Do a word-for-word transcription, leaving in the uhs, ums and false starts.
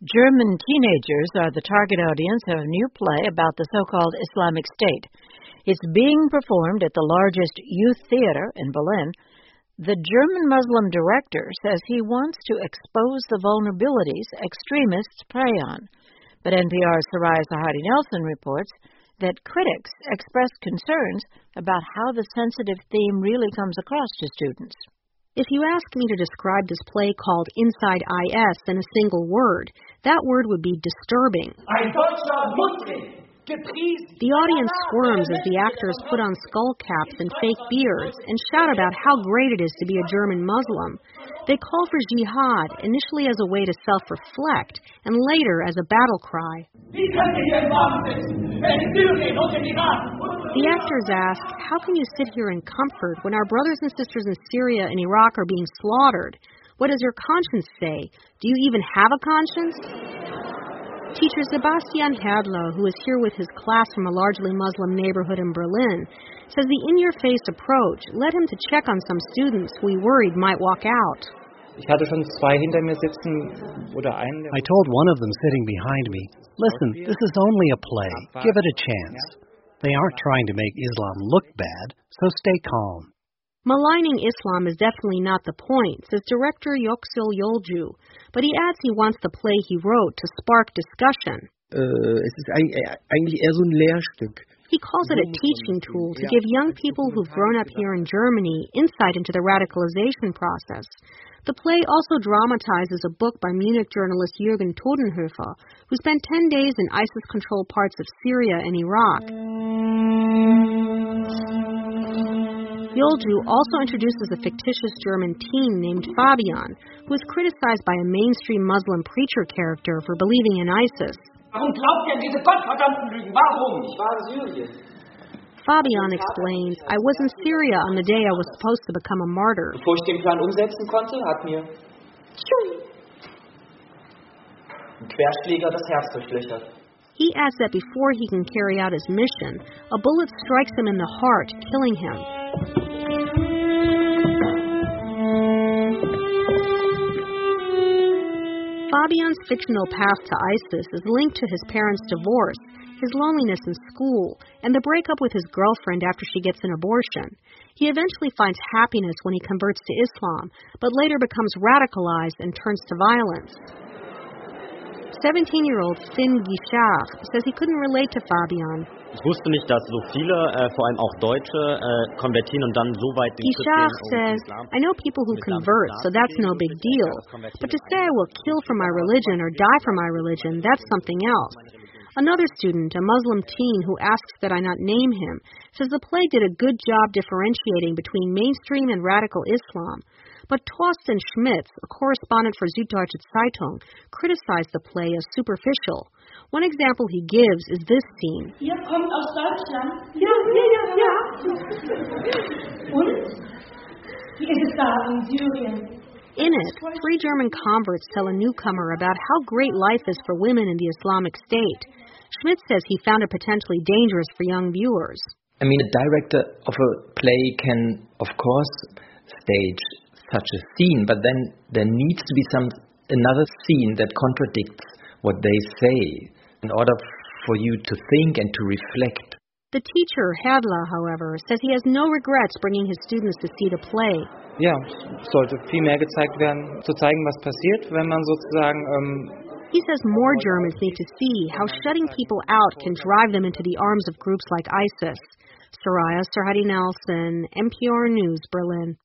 German teenagers are the target audience of a new play about the so-called Islamic State. It's being performed at the largest youth theater in Berlin. The German Muslim director says he wants to expose the vulnerabilities extremists prey on. But N P R's Soraya Sarhadi Nelson reports that critics expressed concerns about how the sensitive theme really comes across to students. If you ask me to describe this play called Inside I S in a single word, that word would be disturbing. The audience squirms as the actors put on skull caps and fake beards and shout about how great it is to be a German Muslim. They call for jihad, initially as a way to self-reflect, and later as a battle cry. The actors ask, how can you sit here in comfort when our brothers and sisters in Syria and Iraq are being slaughtered? What does your conscience say? Do you even have a conscience? Teacher Sebastian Herdler, who is here with his class from a largely Muslim neighborhood in Berlin, says the in-your-face approach led him to check on some students who he worried might walk out. I told one of them sitting behind me, listen, this is only a play. Give it a chance. They aren't trying to make Islam look bad, so stay calm. Maligning Islam is definitely not the point, says director Yüksel Yolcu, but he adds he wants the play he wrote to spark discussion. He calls it a teaching tool to give young people who've grown up here in Germany insight into the radicalization process. The play also dramatizes a book by Munich journalist Jürgen Todenhöfer, who spent ten days in ISIS-controlled parts of Syria and Iraq. Yolcu also introduces a fictitious German teen named Fabian, who is criticized by a mainstream Muslim preacher character for believing in ISIS. Fabian explains, I was in Syria on the day I was supposed to become a martyr. He adds that before he can carry out his mission, a bullet strikes him in the heart, killing him. Fabian's fictional path to ISIS is linked to his parents' divorce, his loneliness in school, and the breakup with his girlfriend after she gets an abortion. He eventually finds happiness when he converts to Islam, but later becomes radicalized and turns to violence. seventeen-year-old Finn Gishach says he couldn't relate to Fabian. Gishach says, I know people who convert, so that's no big deal. But to say I will kill for my religion or die for my religion, that's something else. Another student, a Muslim teen who asks that I not name him, says the play did a good job differentiating between mainstream and radical Islam. But Thorsten Schmitz, a correspondent for Süddeutsche Zeitung, criticized the play as superficial. One example he gives is this scene. Ihr kommt aus Deutschland? Ja, ja, ja, ja. Und? Wie ist es da in Syrien? In it, three German converts tell a newcomer about how great life is for women in the Islamic State. Schmitz says he found it potentially dangerous for young viewers. I mean, a director of a play can, of course, stage such a scene, but then there needs to be some another scene that contradicts what they say in order for you to think and to reflect. The teacher, Herdler, however, says he has no regrets bringing his students to see the play. Ja, sollte viel mehr gezeigt werden, zu zeigen, was passiert, wenn man sozusagen ähm He says more Germans need to see how shutting people out can drive them into the arms of groups like ISIS. Soraya Sarhadi Nelson, N P R News, Berlin.